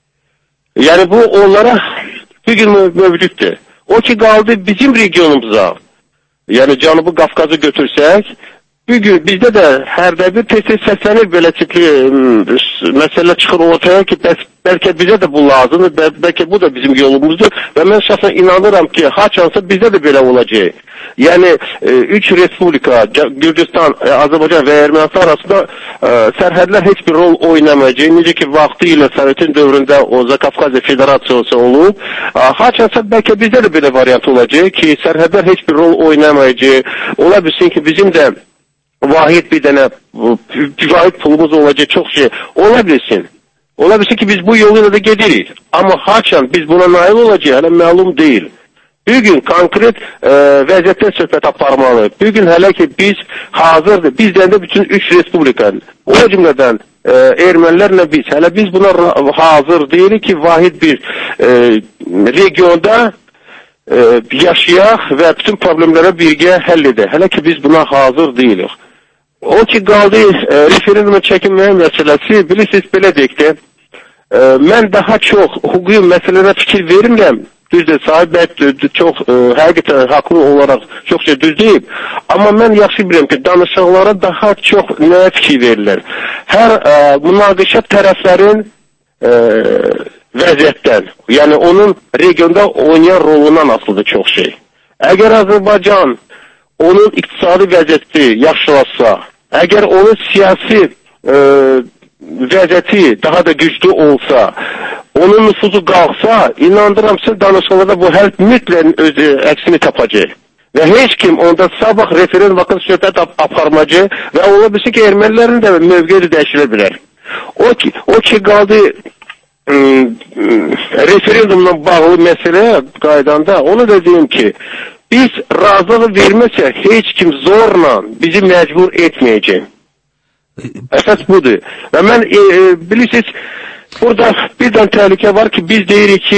Yəni bu onlara bir gün mövcuddur. O ki qaldı bizim regionumuza, yəni Cənubi Qafqazı götürsək, bir gün bizdə də hərdə bir tez-tez səslənir belə tipli məsələ çıxır ortaya ki, bəs, bəlkə bizə də bu lazımdır, bəl bəlkə bu da bizim yolumuzdur və mən şəxsən inanıram ki, haçansa bizdə də belə olacaq. Yəni, e, üç respublika, Gürcistan, e, Azərbaycan və Ermənistan arasında e, sərhədlər heç bir rol oynamayacaq. Necə ki, vaxtı ilə Sovetin dövründə o Zakafqaziya Federasiyası olub, e, haçansa bəlkə bizdə də belə variant olacaq ki, sərhədlər heç bir rol oynamayacaq. Ola bilsin ki, bizim də vahid bir dənə vahid pulumuz olacaq, çox şey ola bilsin. Ola bilsin ki, biz bu yoluyla da gedirik. Amma haçan biz buna nail olacaq, hələ məlum deyil. Bir gün konkret e, vəziyyətdən söhbət aparmalı. Bir gün hələ ki, biz hazırdır. Bizdən də bütün üç respublikanın, o cümlədən e, ermənilərlə biz, hələ biz buna hazır deyilik ki, vahid bir e, regionda e, yaşayaq və bütün problemlərə birgə həll edək. Hələ ki, biz buna hazır deyilik. O ki, qaldı e, referenduma çəkinməyə məsələsi, bilirsiniz, belə deyək də, e, mən daha çox hüquqi məsələlərə fikir verirəm. Düzdür, sahibət çox e, həqiqətən haqlı olaraq çox şey düz deyib. Amma mən yaxşı bilirəm ki, danışıqlara daha çox nəyə fikir verirlər. Hər e, münaqişə tərəflərin e, vəziyyətdən, yəni onun regionda oynayan rolundan asılıdır çox şey. Əgər Azərbaycan onun iqtisadi vəziyyəti yaxşılaşsa, əgər onun siyasi e, vəziyyəti daha da güclü olsa, onun nüfuzu qalxsa, inandırıram sizin danışıqlarda bu həll mütləq öz əksini tapacaq. Və heç kim onda sabah referendum haqqında söhbət ap aparmacaq və ola bilsin ki, ermənilərin də mövqeyi dəyişilə bilər. O ki, o ki qaldı referendumla bağlı məsələ qaydanda, onu da deyim ki, biz razılığı verməsək, heç kim zorla bizi məcbur etməyəcək. Əsas budur. Və mən, e, e, bilirsiniz, burada birdən təhlükə var ki, biz deyirik ki,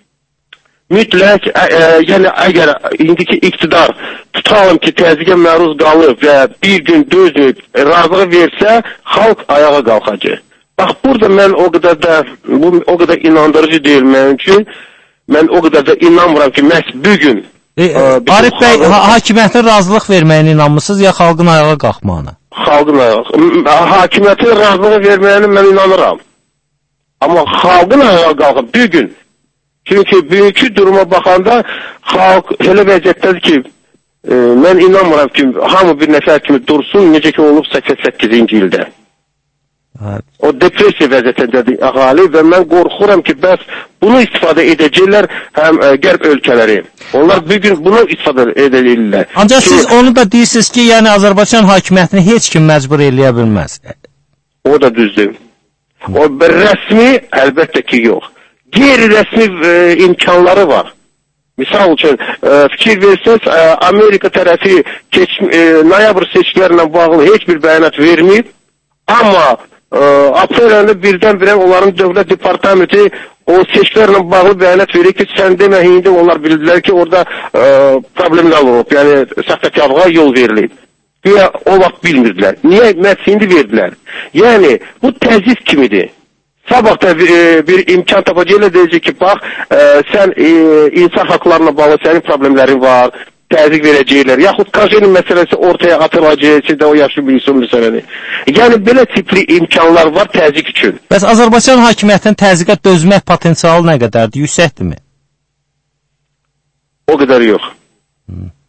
mütləq, ə, ə, yəni əgər indiki iqtidar tutalım ki, təzyiqə məruz qalıb və bir gün dözməyib, razılığı versə, xalq ayağa qalxacaq. Bax, burada mən o qədər də, bu o qədər inandırıcı deyil mənim üçün, mən o qədər də inanmıram ki, məhz bugün e, Arif bəy, ha hakimiyyətin razılıq verməyini inanmısınız ya xalqın ayağa qalxmağına? Xalqın ayağa, hakimiyyətin razılığı verməyini mən inanıram. Amma xalqın ayağa qalxıb bir gün, çünki bugünkü duruma baxanda xalq elə vəziyyətdədir ki, e, mən inanmıram ki, hamı bir nəfər kimi dursun, necə ki olub səksən səkkizinci ildə. Evet. O depresiya vəziyyətindədir əhali və mən qorxuram ki, bəs bunu istifadə edəcəklər həm ə, qərb ölkələri. Onlar bugün bunu istifadə edəcəklər. Ancaq ki, siz onu da deyirsiniz ki, yəni Azərbaycan hakimiyyətini heç kim məcbur eləyə bilməz. O da düzdür. O rəsmi əlbəttə ki, yox. Qeyri-rəsmi e, imkanları var. Misal üçün, e, fikir versəz, e, Amerika tərəfi keç, e, noyabr seçkilərlə bağlı heç bir bəyanat verməyib, amma aprel ayında birdən-birə onların dövlət departamenti o seçkilərlə bağlı bəyanat verir ki, sən demə, indi onlar bildilər ki, orada ə, problemlər olub, yəni saxtakarlığa yol verilib. Güya o vaxt bilmirdilər. Niyə? Məhz indi verdilər. Yəni, bu təzyiq kimidir. Sabah da bir, bir imkan tapacaqla deyəcək ki, bax, ə, sən ə, insan haqlarına bağlı sənin problemlərin var, təzyiq verəcəklər, yaxud Kajenin məsələsi ortaya atılacaq, siz də o yaxşı bilirsiniz məsələni. Yəni, belə tipli imkanlar var təzyiq üçün. Bəs Azərbaycan hakimiyyətinin təzyiqə dözmək potensialı nə qədərdir, yüksəkdirmi? O qədər yox. Hmm.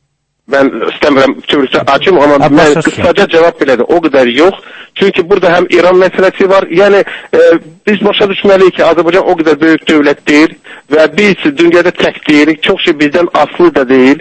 mən istəmirəm bütövlükdə açım, amma ha, mən qısaca cavab belədir. O qədər yox. Çünki burada həm İran məsələsi var. Yəni e, biz başa düşməliyik ki, Azərbaycan o qədər böyük dövlət deyil və biz dünyada tək deyilik. Çox şey bizdən asılı da deyil.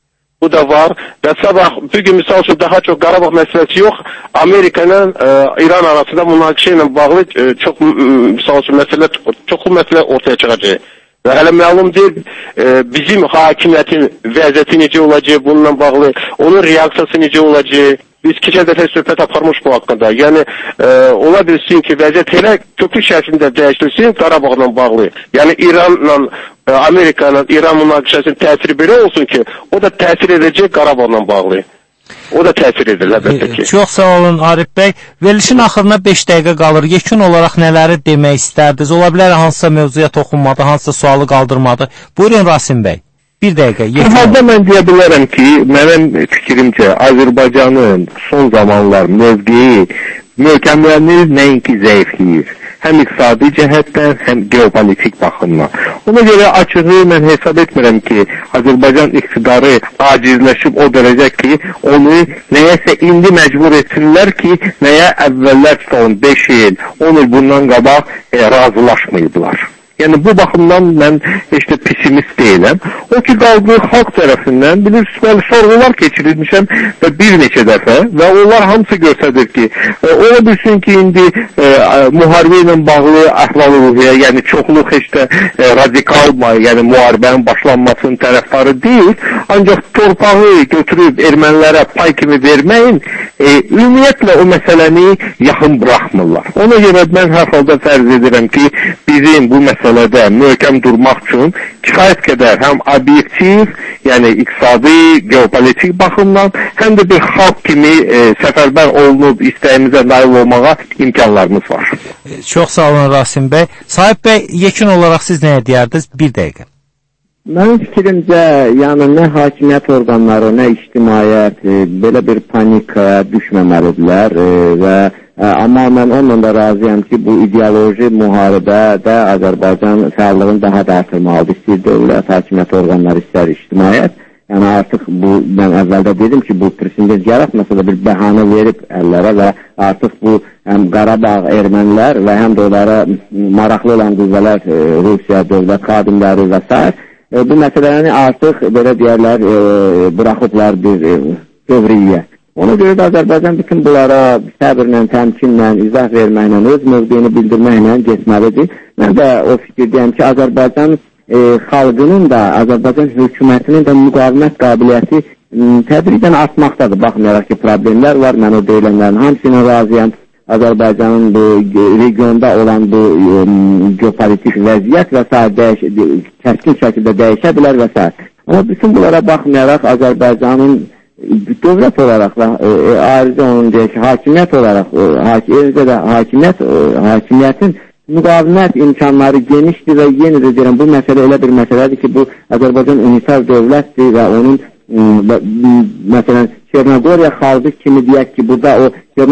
Bu da var. Və sabah bugün misal üçün daha çox Qarabağ məsələsi yox, Amerika ilə e, İran arasında münaqişə ilə bağlı e, çox misal üçün məsələ, çoxlu məsələ ortaya çıxacaq. Və hələ məlum deyil, e, bizim hakimiyyətin vəziyyəti necə olacaq, bununla bağlı, onun reaksiyası necə olacaq. Biz keçən dəfə söhbət aparmış bu haqqında. Yəni, e, ola bilsin ki, vəziyyət elə köklü şəklində dəyişilsin Qarabağla bağlı. Yəni, İranla, e, Amerika ilə İran münaqişəsinin təsiri belə olsun ki, o da təsir edəcək Qarabağla bağlı. O da təsir edir, əlbəttə ki. Çox sağ olun, Arif bəy. Verilişin axırına beş dəqiqə qalır. Yekun olaraq nələri demək istərdiniz? Ola bilər hansısa mövzuya toxunmadı, hansısa sualı qaldırmadı. Buyurun, Rasim bəy. Bir dəqiqə. Bu halda mən deyə bilərəm ki, mənim fikrimcə Azərbaycanın son zamanlar mövqeyi, möhkəmlənir, nəinki zəifləyir. Həm iqtisadi cəhətdən, həm geopolitik baxımdan. Ona görə açığı mən hesab etmirəm ki, Azərbaycan iqtidarı acizləşib o dərəcə ki, onu nəyəsə indi məcbur etsinlər ki, nəyə əvvəllər son beş il, on il bundan qabaq e, razılaşmayıblar. Yəni bu baxımdan mən heç də pessimist deyiləm. O ki qaldığı xalq tərəfindən bilirsiniz, bəli sorğular keçirilmişəm və bir neçə dəfə və onlar hamısı göstərir ki, e, ola bilsin ki indi e, müharibə ilə bağlı əhval-ruhiyyə, yəni çoxluq heç də e, radikal, yəni müharibənin başlanmasının tərəfdarı deyil, ancaq torpağı götürüb ermənilərə pay kimi verməyin, e, ümumiyyətlə o məsələni yaxın buraxmırlar. Ona görə mən hər halda fərz edirəm ki, bizim bu məsələ məsələdə möhkəm durmaq üçün kifayət qədər həm obyektiv, yəni iqtisadi, geopolitik baxımdan, həm də bir xalq kimi e, səfərbər olunub istəyimizə nail olmağa imkanlarımız var. Çox sağ olun, Rasim bəy. Sahib bəy, yekun olaraq siz nəyə deyərdiniz? Bir dəqiqə. Mənim fikrimcə, yəni nə hakimiyyət orqanları, nə ictimaiyyət e, belə bir panikaya düşməməlidirlər e, və e, amma mən onunla da razıyam ki, bu ideoloji müharibədə Azərbaycan fəallığını daha da artırmalıdır. İstəyir dövlət, hakimiyyət orqanları, istər ictimaiyyət. Yəni artıq bu, mən əvvəldə dedim ki, bu prezident yaratmasa da bir bəhanə verib əllərə və artıq bu həm Qarabağ ermənilər və həm də onlara maraqlı olan qüvvələr, e, Rusiya dövlət xadimləri və s. E, bu məsələni artıq, belə deyərlər, e, bıraxıblar bir e, dövriyyə. Ona görə də Azərbaycan bütün bunlara səbirlə, təmkinlə, izah verməklə, öz mövqeyini bildirməklə getməlidir. Mən də o fikirdəyəm ki, Azərbaycan e, xalqının da, Azərbaycan hökumətinin də müqavimət qabiliyyəti tədricən artmaqdadır. Baxmayaraq ki, problemlər var, mən o deyilənlərin hamısına razıyam. Azərbaycanın bu regionda olan bu e, geopolitik vəziyyət və s. kəskin şəkildə dəyişə bilər və s. Amma bütün bunlara baxmayaraq Azərbaycanın dövlət olaraq və e, ayrıca onun deyək, hakimiyyət olaraq, e, də hakimiyyət, e, hakimiyyətin müqavimət imkanları genişdir və yenə də deyirəm, bu məsələ elə bir məsələdir ki, bu Azərbaycan unitar dövlətdir və onun e, məsələn, Çernogoriya xalqı kimi deyək ki, burada o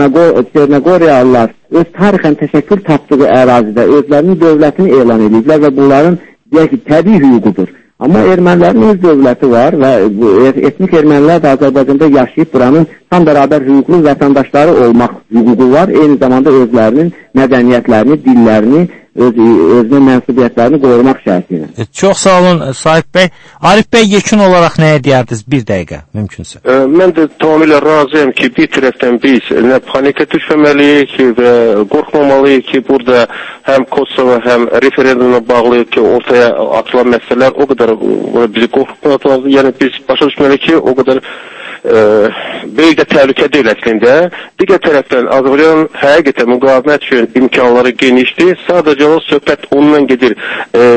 Çernogoriyalılar öz tarixən təşəkkür tapdığı ərazidə özlərinin dövlətini elan ediblər və bunların deyək ki, təbii hüququdur. Amma ermənilərin öz dövləti var və etnik ermənilər də Azərbaycanda yaşayıb buranın tam bərabər hüquqlu vətəndaşları olmaq hüququ var. Eyni zamanda özlərinin mədəniyyətlərini, dillərini, öz, özünə mənsubiyyətlərini qorumaq şərtilə. E, çox sağ olun, Sahib bəy. Arif bəy, yekun olaraq nəyə deyərdiniz? Bir dəqiqə, mümkünsə. E, mən də tamamilə razıyam ki, bir tərəfdən biz nə panikə düşməməliyik və qorxmamalıyıq ki, burada həm Kosovo, həm referendumla bağlı ki, ortaya atılan məsələlər o qədər bizi qorxutmalıdır. Yəni biz başa düşməliyik ki, o qədər e, böyük də təhlükə deyil əslində. Digər tərəfdən Azərbaycan həqiqətən müqavimət üçün imkanları genişdir. Sadəcə o söhbət ondan gedir. E,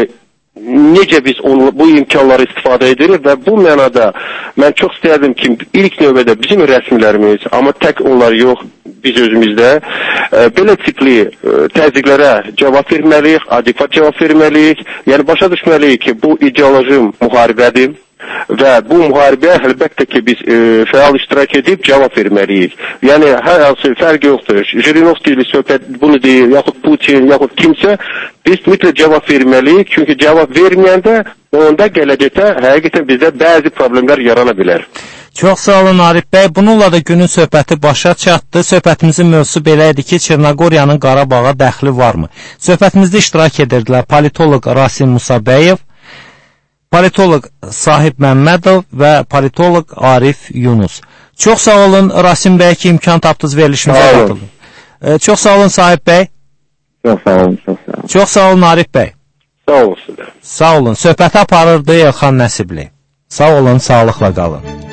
necə biz onu, bu imkanları istifadə edirik və bu mənada mən çox istəyərdim ki, ilk növbədə bizim rəsmilərimiz, amma tək onlar yox, biz özümüzdə e, belə tipli e, təzyiqlərə cavab verməliyik, adekvat cavab verməliyik. Yəni başa düşməliyik ki, bu ideoloji müharibədir və bu müharibəyə əlbəttə ki, biz e, fəal iştirak edib cavab verməliyik. Yəni hər hansı fərq yoxdur. Jirinovski ilə söhbət bunu deyir, yaxud Putin, yaxud kimsə, biz mütləq cavab verməliyik. Çünki cavab verməyəndə onda gələcəkdə həqiqətən bizdə bəzi problemlər yarana bilər. Çox sağ olun Arif bəy. Bununla da günün söhbəti başa çatdı. Söhbətimizin mövzusu belə idi ki, Çernogoriyanın Qarabağa dəxli varmı? Söhbətimizdə iştirak edirdilər politoloq Rasim Musabəyev, politoloq Sahib Məmmədov və politoloq Arif Yunus. Çox sağ olun Rasim bəy ki, imkan tapdınız verilişimizə qatıldınız. E, çox sağ olun Sahib bəy. Çox sağ olun, çox sağ olun. Çox sağ olun Arif bəy. Sağ olun sizə. Sağ olun. Söhbəti aparırdı Elxan Nəsibli. Sağ olun, sağlıqla qalın.